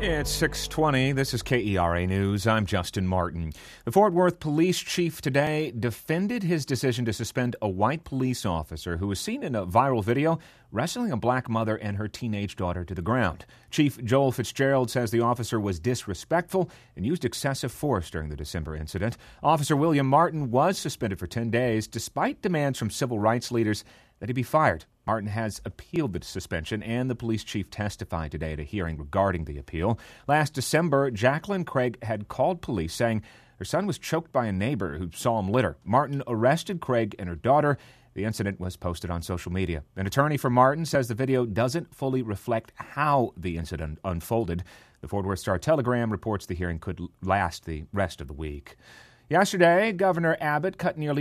It's 6:20. This is KERA News. I'm Justin Martin. The Fort Worth police chief today defended his decision to suspend a white police officer who was seen in a viral video wrestling a black mother and her teenage daughter to the ground. Chief Joel Fitzgerald says the officer was disrespectful and used excessive force during the December incident. Officer William Martin was suspended for 10 days despite demands from civil rights leaders that he be fired. Martin has appealed the suspension, and the police chief testified today at a hearing regarding the appeal. Last December, Jacqueline Craig had called police saying her son was choked by a neighbor who saw him litter. Martin arrested Craig and her daughter. The incident was posted on social media. An attorney for Martin says the video doesn't fully reflect how the incident unfolded. The Fort Worth Star-Telegram reports the hearing could last the rest of the week. Yesterday, Governor Abbott cut nearly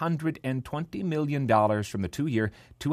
$120 million from the two-year,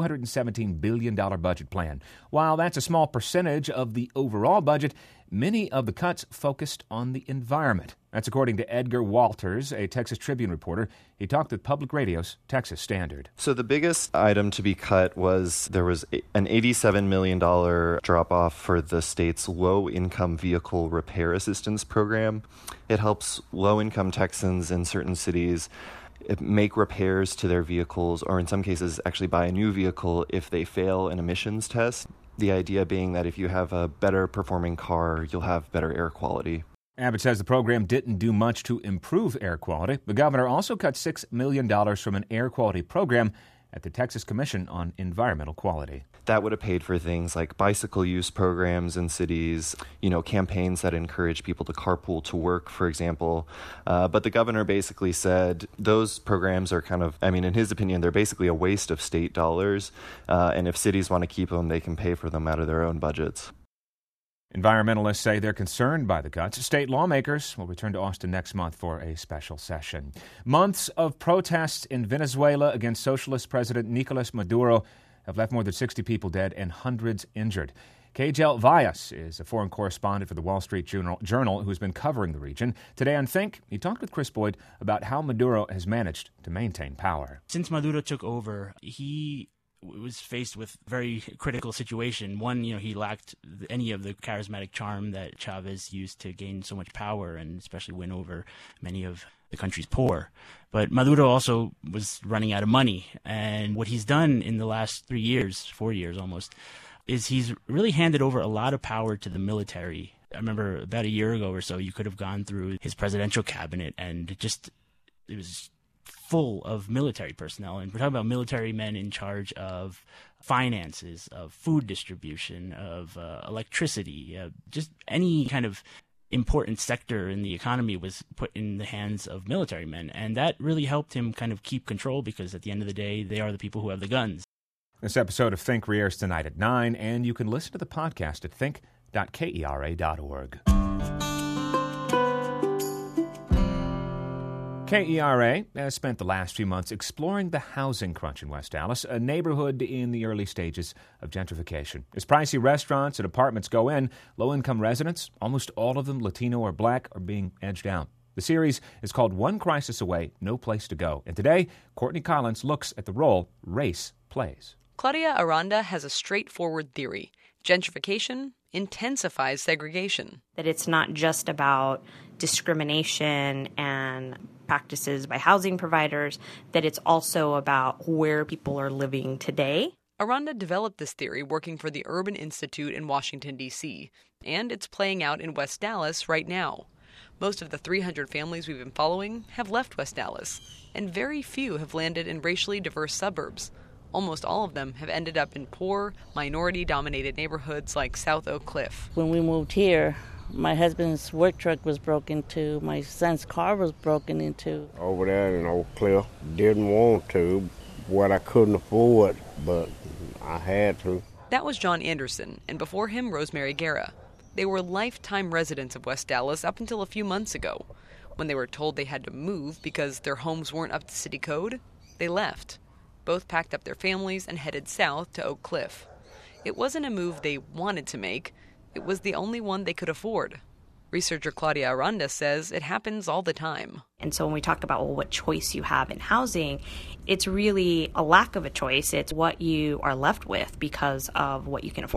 $217 billion budget plan. While that's a small percentage of the overall budget, many of the cuts focused on the environment. That's according to Edgar Walters, a Texas Tribune reporter. He talked with Public Radio's Texas Standard. So the biggest item to be cut was there was an $87 million drop-off for the state's low-income vehicle repair assistance program. It helps low-income Texans in certain cities make repairs to their vehicles, or in some cases actually buy a new vehicle if they fail an emissions test. The idea being that if you have a better performing car, you'll have better air quality. Abbott says the program didn't do much to improve air quality. The governor also cut $6 million from an air quality program at the Texas Commission on Environmental Quality. That would have paid for things like bicycle use programs in cities, campaigns that encourage people to carpool to work, for example. But the governor basically said those programs are in his opinion, they're basically a waste of state dollars. And if cities want to keep them, they can pay for them out of their own budgets. Environmentalists say they're concerned by the cuts. State lawmakers will return to Austin next month for a special session. Months of protests in Venezuela against socialist President Nicolas Maduro have left more than 60 people dead and hundreds injured. Kagel Valles is a foreign correspondent for the Wall Street Journal who's been covering the region. Today on Think, he talked with Chris Boyd about how Maduro has managed to maintain power. Since Maduro took over, he was faced with a very critical situation. One, he lacked any of the charismatic charm that Chavez used to gain so much power and especially win over many of the country's poor. But Maduro also was running out of money. And what he's done in the last 3 years, 4 years almost, is he's really handed over a lot of power to the military. I remember about a year ago or so, you could have gone through his presidential cabinet and it was full of military personnel. And we're talking about military men in charge of finances, of food distribution, of electricity, just any kind of important sector in the economy was put in the hands of military men. And that really helped him kind of keep control because at the end of the day, they are the people who have the guns. This episode of Think re-airs tonight at 9, and you can listen to the podcast at think.kera.org. KERA has spent the last few months exploring the housing crunch in West Dallas, a neighborhood in the early stages of gentrification. As pricey restaurants and apartments go in, low-income residents, almost all of them Latino or Black, are being edged out. The series is called One Crisis Away, No Place to Go. And today, Courtney Collins looks at the role race plays. Claudia Aranda has a straightforward theory. Gentrification intensifies segregation. That it's not just about discrimination and practices by housing providers, that it's also about where people are living today. Aranda developed this theory working for the Urban Institute in Washington, D.C., and it's playing out in West Dallas right now. Most of the 300 families we've been following have left West Dallas, and very few have landed in racially diverse suburbs. Almost all of them have ended up in poor, minority-dominated neighborhoods like South Oak Cliff. When we moved here, my husband's work truck was broken into. My son's car was broken into. Over there in Oak Cliff, didn't want to, what I couldn't afford, but I had to. That was John Anderson, and before him, Rosemary Guerra. They were lifetime residents of West Dallas up until a few months ago. When they were told they had to move because their homes weren't up to city code, they left. Both packed up their families and headed south to Oak Cliff. It wasn't a move they wanted to make. It was the only one they could afford. Researcher Claudia Aranda says it happens all the time. And so when we talk about what choice you have in housing, it's really a lack of a choice. It's what you are left with because of what you can afford.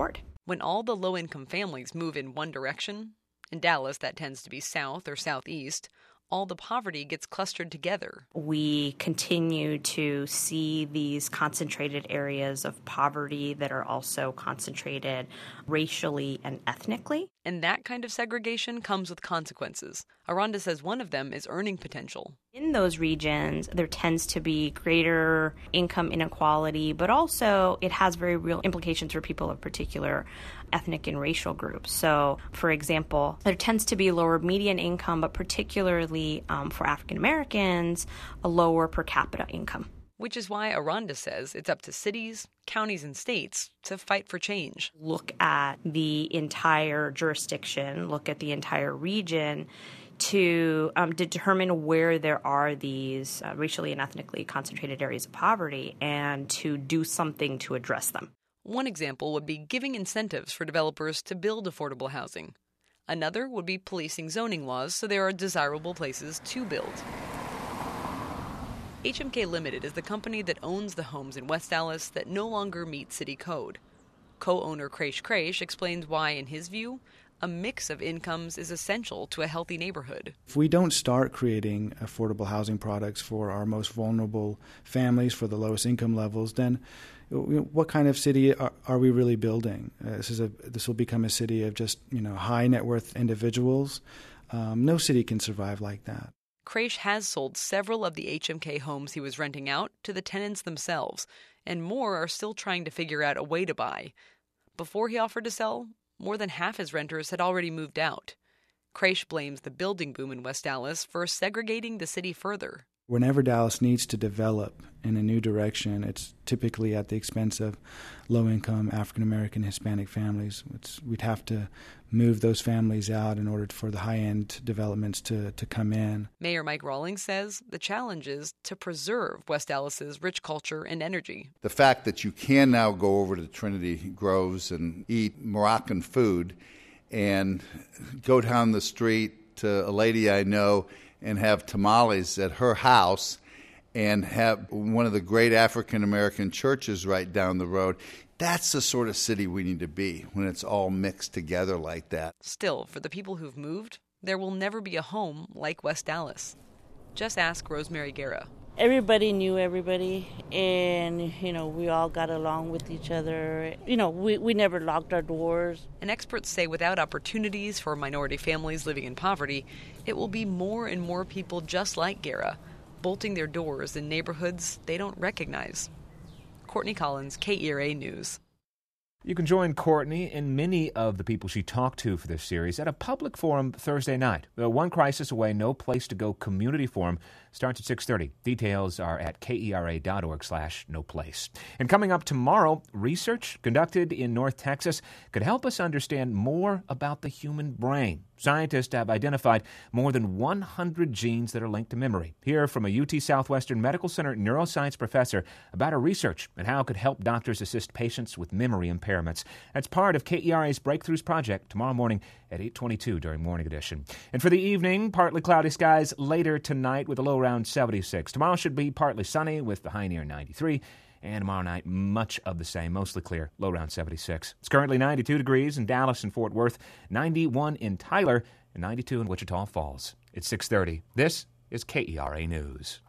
When all the low-income families move in one direction, in Dallas that tends to be south or southeast, all the poverty gets clustered together. We continue to see these concentrated areas of poverty that are also concentrated racially and ethnically. And that kind of segregation comes with consequences. Aranda says one of them is earning potential. In those regions, there tends to be greater income inequality, but also it has very real implications for people of particular ethnic and racial groups. So, for example, there tends to be lower median income, but particularly for African Americans, a lower per capita income. Which is why Aranda says it's up to cities, counties, and states to fight for change. Look at the entire jurisdiction, look at the entire region to determine where there are these racially and ethnically concentrated areas of poverty and to do something to address them. One example would be giving incentives for developers to build affordable housing. Another would be policing zoning laws so there are desirable places to build. HMK Limited is the company that owns the homes in West Dallas that no longer meet city code. Co-owner Kraish explains why, in his view, a mix of incomes is essential to a healthy neighborhood. If we don't start creating affordable housing products for our most vulnerable families, for the lowest income levels, then what kind of city are we really building? This will become a city of just high net worth individuals. No city can survive like that. Kraish has sold several of the HMK homes he was renting out to the tenants themselves, and more are still trying to figure out a way to buy. Before he offered to sell, more than half his renters had already moved out. Kraish blames the building boom in West Dallas for segregating the city further. Whenever Dallas needs to develop in a new direction, it's typically at the expense of low-income African-American Hispanic families. We'd have to move those families out in order for the high-end developments to come in. Mayor Mike Rawlings says the challenge is to preserve West Dallas's rich culture and energy. The fact that you can now go over to Trinity Groves and eat Moroccan food and go down the street to a lady I know and have tamales at her house and have one of the great African-American churches right down the road. That's the sort of city we need to be when it's all mixed together like that. Still, for the people who've moved, there will never be a home like West Dallas. Just ask Rosemary Guerra. Everybody knew everybody, and, we all got along with each other. We never locked our doors. And experts say without opportunities for minority families living in poverty, it will be more and more people just like Guerra, bolting their doors in neighborhoods they don't recognize. Courtney Collins, KERA News. You can join Courtney and many of the people she talked to for this series at a public forum Thursday night. The One Crisis Away, No Place to Go community forum starts at 6:30. Details are at kera.org/noplace. And coming up tomorrow, research conducted in North Texas could help us understand more about the human brain. Scientists have identified more than 100 genes that are linked to memory. Hear from a UT Southwestern Medical Center neuroscience professor about her research and how it could help doctors assist patients with memory impairments. That's part of KERA's Breakthroughs Project tomorrow morning at 8:22 during Morning Edition. And for the evening, partly cloudy skies later tonight with a low around 76. Tomorrow should be partly sunny with the high near 93. And tomorrow night, much of the same, mostly clear, low around 76. It's currently 92 degrees in Dallas and Fort Worth, 91 in Tyler, and 92 in Wichita Falls. It's 6:30. This is KERA News.